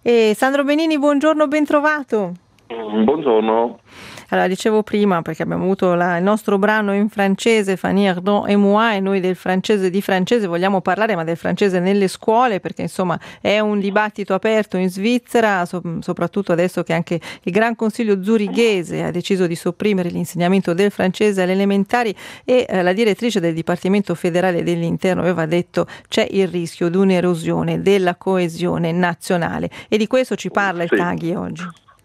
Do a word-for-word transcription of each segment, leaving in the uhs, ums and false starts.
E Sandro Benini, buongiorno, ben trovato. Buongiorno. Allora, dicevo prima, perché abbiamo avuto la, il nostro brano in francese, Fanny Ardant et moi, e noi del francese di francese vogliamo parlare, ma del francese nelle scuole, perché insomma è un dibattito aperto in Svizzera, so, soprattutto adesso che anche il Gran Consiglio zurighese ha deciso di sopprimere l'insegnamento del francese alle elementari e eh, la direttrice del Dipartimento federale dell'Interno aveva detto c'è il rischio di un'erosione della coesione nazionale, e di questo ci parla il Sì. Taghi oggi.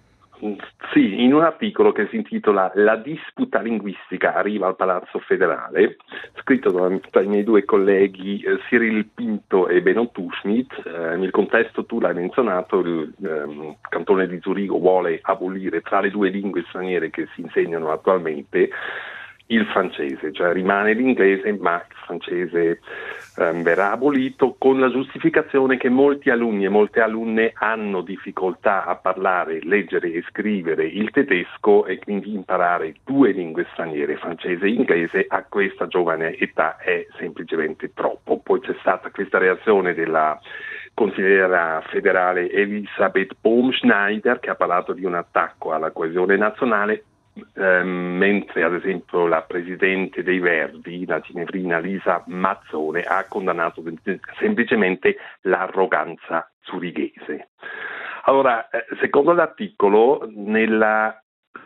Sì, in un articolo che si intitola La disputa linguistica arriva al Palazzo Federale, scritto da, dai miei due colleghi eh, Cyril Pinto e Benoît Schmidt. Eh, nel contesto tu l'hai menzionato, il ehm, cantone di Zurigo vuole abolire tra le due lingue straniere che si insegnano attualmente il francese, cioè rimane l'inglese, ma il francese ehm, verrà abolito, con la giustificazione che molti alunni e molte alunne hanno difficoltà a parlare, leggere e scrivere il tedesco, e quindi imparare due lingue straniere, francese e inglese, a questa giovane età è semplicemente troppo. Poi c'è stata questa reazione della consigliera federale Elisabeth Baumschneider, che ha parlato di un attacco alla coesione nazionale, Eh, mentre ad esempio la presidente dei Verdi, la ginevrina Lisa Mazzone, ha condannato semplicemente l'arroganza zurighese. Allora, eh, secondo l'articolo, nella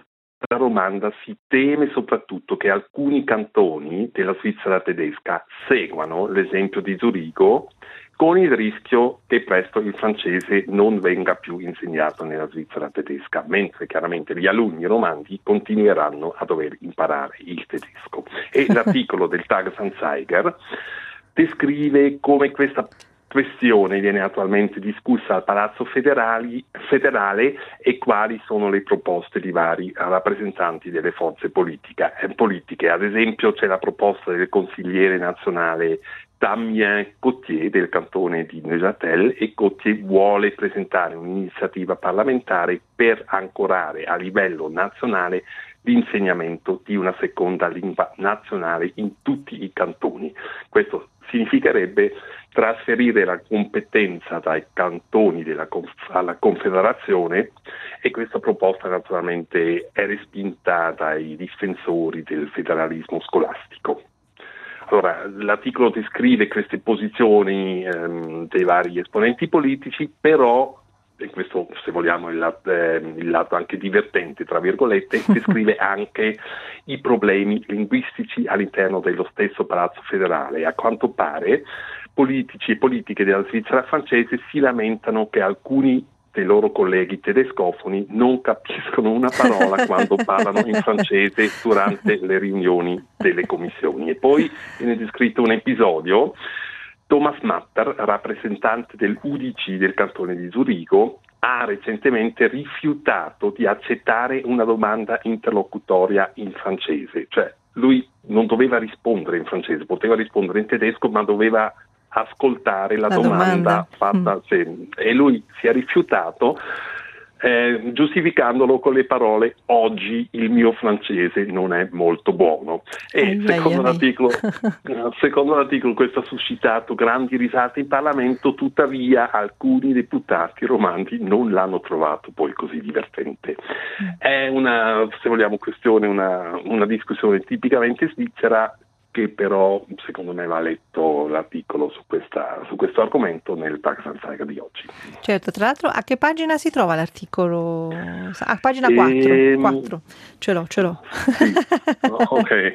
romanda si teme soprattutto che alcuni cantoni della Svizzera tedesca seguano l'esempio di Zurigo, con il rischio che presto il francese non venga più insegnato nella Svizzera tedesca, mentre chiaramente gli alunni romandi continueranno a dover imparare il tedesco. E l'articolo del Tagesanzeiger descrive come questa questione viene attualmente discussa al Palazzo Federali, Federale e quali sono le proposte di vari rappresentanti delle forze politica, eh, politiche. Ad esempio c'è la proposta del consigliere nazionale Damien Gauthier del cantone di Neuchâtel, e Gauthier vuole presentare un'iniziativa parlamentare per ancorare a livello nazionale l'insegnamento di una seconda lingua nazionale in tutti i cantoni. Questo significherebbe trasferire la competenza dai cantoni della conf- alla Confederazione, e questa proposta naturalmente è respinta dai difensori del federalismo scolastico. Allora, l'articolo descrive queste posizioni ehm, dei vari esponenti politici, però, e questo se vogliamo il lato, eh, il lato anche divertente, tra virgolette, descrive anche i problemi linguistici all'interno dello stesso Palazzo Federale. A quanto pare politici e politiche della Svizzera francese si lamentano che alcuni dei loro colleghi tedescofoni non capiscono una parola quando parlano in francese durante le riunioni delle commissioni. E poi viene descritto un episodio. Thomas Matter, rappresentante dell'U D C del cantone di Zurigo, ha recentemente rifiutato di accettare una domanda interlocutoria in francese. Cioè, lui non doveva rispondere in francese, poteva rispondere in tedesco, ma doveva ascoltare la, la domanda, domanda fatta, mm. sì, e lui si è rifiutato, eh, giustificandolo con le parole: oggi il mio francese non è molto buono. E ai, secondo, ai, l'articolo, secondo l'articolo questo ha suscitato grandi risate in Parlamento, tuttavia alcuni deputati romandi non l'hanno trovato poi così divertente. Mm. È una, se vogliamo, questione, una, una discussione tipicamente svizzera, che però secondo me va letto l'articolo su, questa, su questo argomento nel Tagesanzeiger di oggi. Certo, tra l'altro a che pagina si trova l'articolo? A pagina quattro, ehm... quattro. Ce l'ho, ce l'ho. Sì. Oh, ok.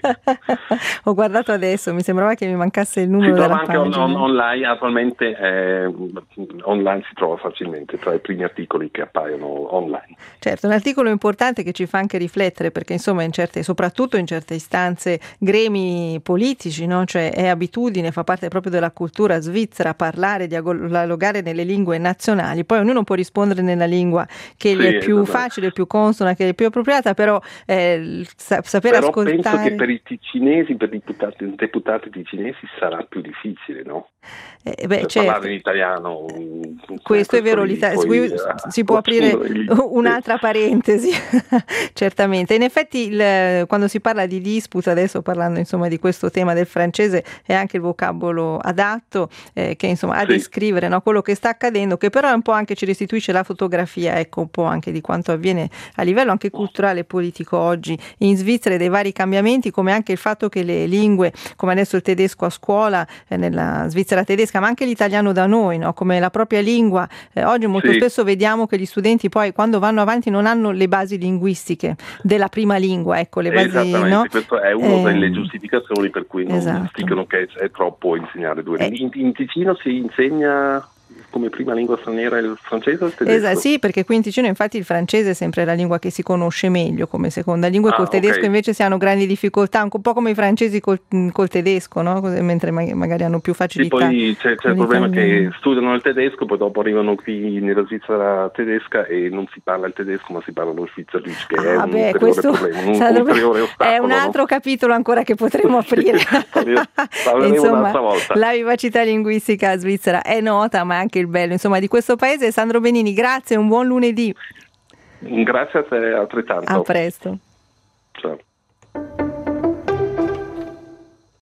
Ho guardato adesso, mi sembrava che mi mancasse il numero si della trova anche pagina. On, on, online, attualmente eh, online si trova facilmente tra i primi articoli che appaiono online. Certo, un articolo importante che ci fa anche riflettere, perché insomma in certe, soprattutto in certe istanze, gremi politici, no? Cioè è abitudine, fa parte proprio della cultura svizzera parlare, dialogare nelle lingue nazionali, poi ognuno può rispondere nella lingua che sì, gli è più esatto. facile, più consona, che è più appropriata, però eh, sa- saper però ascoltare. Penso che per i ticinesi, per i deputati, deputati ticinesi sarà più difficile, no? Eh, beh, per certo. parlare in italiano. Questo è vero, l'Italia, poi, eh, si può aprire un'altra parentesi, certamente. In effetti il, quando si parla di disputa, adesso parlando insomma di questo questo tema del francese è anche il vocabolo adatto, eh, che insomma a sì. descrivere, no, quello che sta accadendo, che però è un po' anche ci restituisce la fotografia, ecco, un po' anche di quanto avviene a livello anche culturale e politico oggi in Svizzera, e dei vari cambiamenti, come anche il fatto che le lingue, come adesso il tedesco a scuola eh, nella Svizzera tedesca, ma anche l'italiano da noi, no, come la propria lingua, eh, oggi molto sì. spesso vediamo che gli studenti poi quando vanno avanti non hanno le basi linguistiche della prima lingua, ecco, le basi, esattamente, no? questa è una eh, delle giustificazioni per cui non esatto. dicono che è troppo insegnare due eh, lingue. In, in Ticino si insegna come prima lingua straniera il francese o il tedesco? Esatto, sì, perché qui in Ticino infatti il francese è sempre la lingua che si conosce meglio come seconda lingua, e ah, col tedesco okay. invece si hanno grandi difficoltà, un po' come i francesi col, col tedesco, no? Mentre magari hanno più facilità. E poi c'è, c'è il problema che studiano il tedesco, poi dopo arrivano qui nella Svizzera tedesca e non si parla il tedesco, ma si parla lo svizzerdeutsch, che ah, è un beh, ulteriore questo problema, un ulteriore ostacolo. È un altro no? capitolo ancora che potremo aprire. Insomma, volta. La vivacità linguistica svizzera è nota, ma anche il bello, insomma, di questo paese. Sandro Benini, grazie, un buon lunedì. Grazie a te altrettanto. A presto. Ciao.